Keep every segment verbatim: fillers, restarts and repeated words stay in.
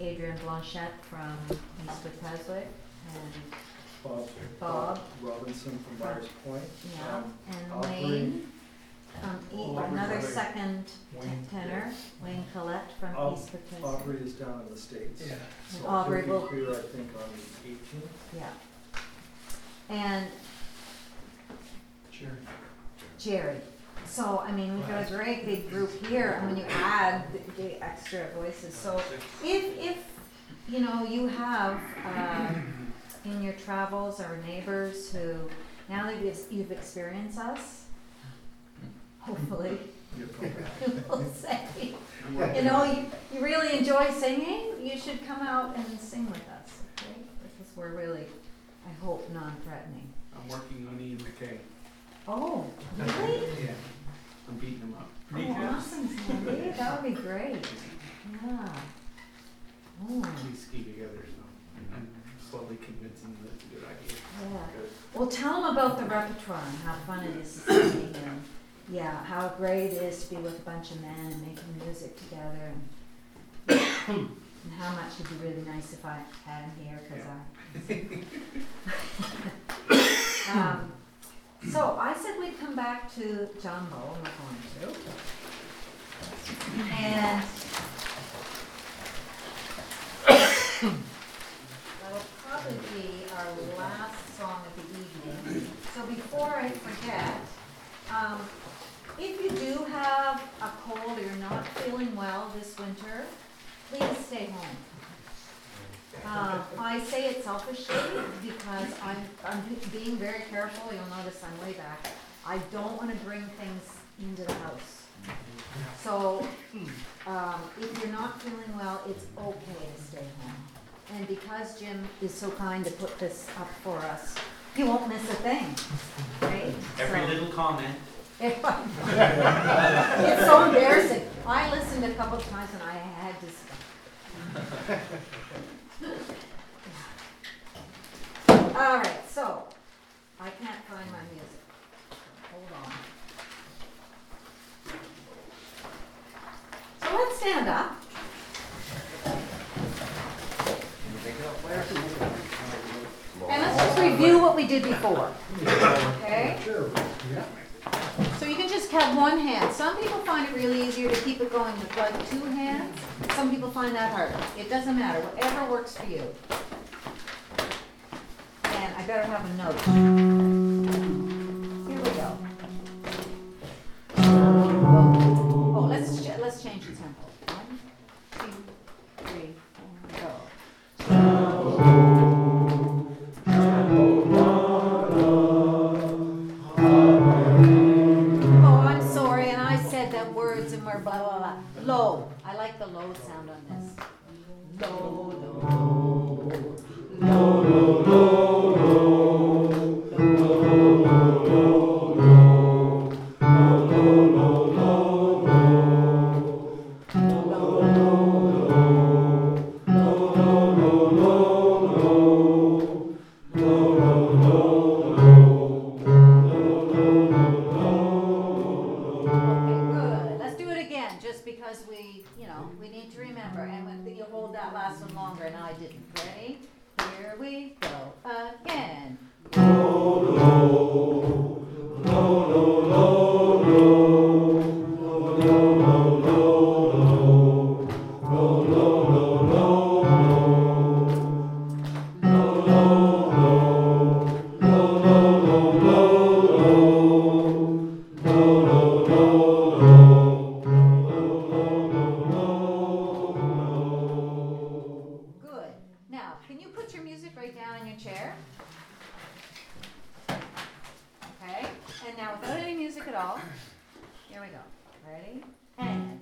Adrian Blanchette from Eastwood Keswick, and Bob, Bob Robinson from Byers Point. yeah, Um, and Aubrey- Wayne, um, e- Aubrey another Collette. second Wayne- tenor, Wayne Collette from Au- Eastwood Keswick. Aubrey is down in the States. Yeah. So And Aubrey he'll will- be here, I think, on the eighteenth. Yeah. And Sure. Jerry. So, I mean, we've got a great big group here, and when you add the, the extra voices, so if, if, you know, you have, uh, in your travels or neighbors who, now that you've, you've experienced us, hopefully, You'll come back. you will say, you know, you, you really enjoy singing, you should come out and sing with us, okay? Because we're really, I hope, non-threatening. I'm working on Ian McKay. Oh, really? Yeah. I'm beating him up. Oh, awesome, Sandy, that would be great, yeah. Oh, We ski together, so I'm slowly convincing him that it's a good idea. yeah. Good. Well, tell them about the repertoire and how fun it is to sing and, yeah, how great it is to be with a bunch of men and making music together and, and how much it'd be really nice if I had him here, cause I. um, so I said we'd come back to John Bow, and we're going to. And that'll probably be our last song of the evening. So before I forget, um, if you do have a cold or you're not feeling well this winter, please stay home. Uh, I say it selfishly because I'm, I'm being very careful. You'll notice I'm way back. I don't want to bring things into the house. So um, if you're not feeling well, it's okay to stay home. And because Jim is so kind to put this up for us, you won't miss a thing, right? Every So- little comment. It's so embarrassing. I listened a couple of times and I had to stop. All right, so I can't find my music. Hold on. So let's stand up. And let's just review what we did before. Okay? Sure. Yeah. So you can just have one hand. Some people find it really easier to keep it going with like two hands. Some people find that harder. It doesn't matter, whatever works for you. And I better have a note. Here we go. Oh, let's ch- let's change the tempo. One, two, three, four, go. Oh, I'm sorry, and I said that words and we're blah, blah, blah. Low. I like the low sound on this. Low, low. Low, low, low, low. Low, low, low, low. Low, low, low, low, low. Low, low, low, low. Low, low, low, low, low. Low, low, low, low. Okay, good. Let's do it again, just because we, you know, we need to remember, and when you hold that last one longer, and I didn't. Ready? Here we go again. Good. Now, can you put your music right down in your chair? Okay. And now, without any music at all, here we go. Ready? And.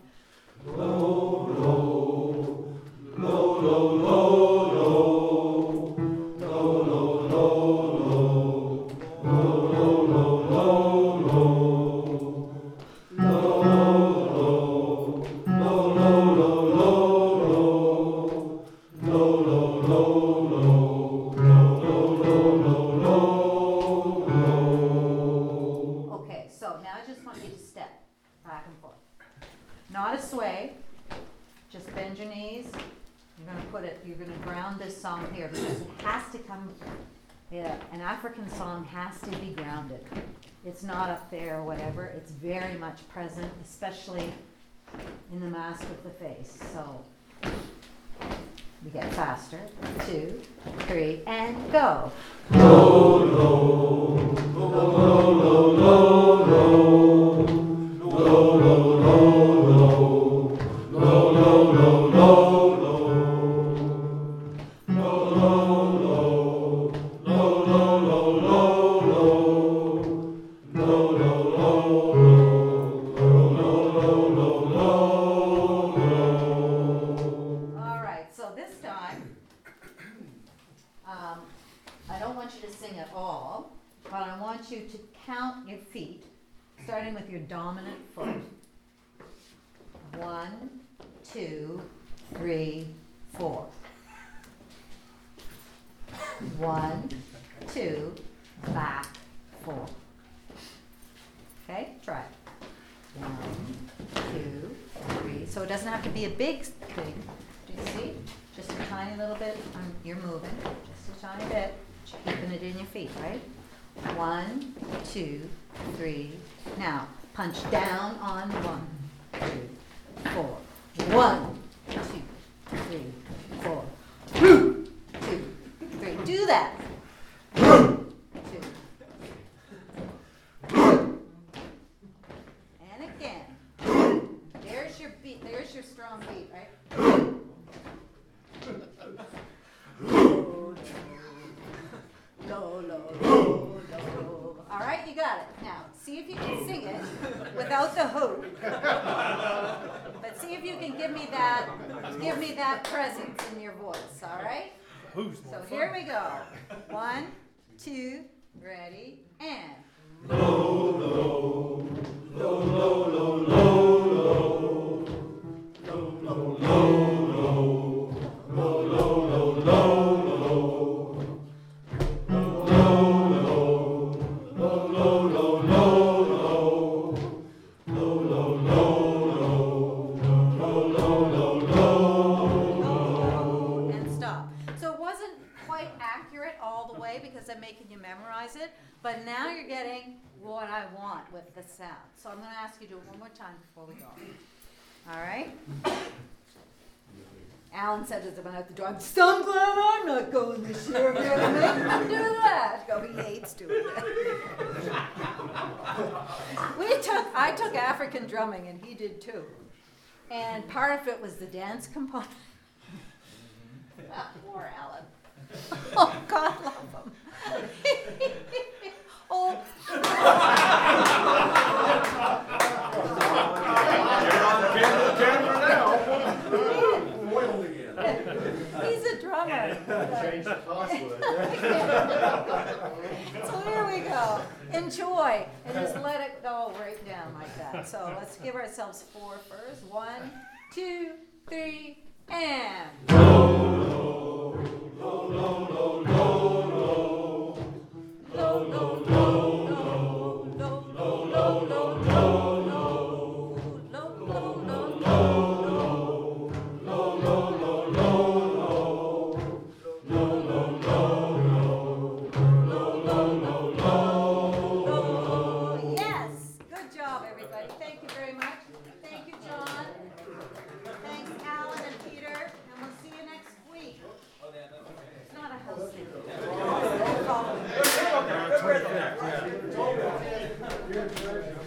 Okay, so now I just want you to step back and forth. Not a sway, just bend your knees, You're gonna put it, you're gonna ground this song here because it has to come, yeah, an African song has to be grounded. It's not up there or whatever, it's very much present, especially in the mask of the face. So we get faster. Two, three, and go. Starting with your dominant foot. One, two, three, four. One, two, back, four. Okay, try it. One, two, three. So it doesn't have to be a big thing. Do you see? Just a tiny little bit. Um, you're moving. Just a tiny bit. Keeping it in your feet, right? One, two, three. Now, punch down on one, two, four. One, two, three, four. Two, three. Do that. Two. And again. There's your beat. There's your strong beat, right? Low, low, low, low. All right, you got it. Now, see if you can sing it without the hoop. But see if you can give me that, give me that presence in your voice. All right. So here we go. One, two, ready, and. Low, low, low, low, low, low, low, low, low, low, low, low, low. Because I'm making you memorize it, but now you're getting what I want with the sound. So I'm going to ask you to do it one more time before we go. All right? Alan said as I'm out the door, I'm so glad I'm not going this year. If you're going to make him do that. Go, he hates doing it. we took, I took African drumming, and he did too. And part of it was the dance component. Poor Alan. Oh, God love him. oh. You're on camera, camera now. He's a drummer. Change the password. So here we go. Enjoy. And just let it go right down like that. So let's give ourselves four first. One, two, three, and. Low, low, low, low, low, low, low, low, low, low, low, low, low, low, low, low. Yes, good job, everybody. Thank you very much. Thank you, John. Thanks, Alan and Peter, and we'll see you next week. It's not a house thing. It's a following. Yeah,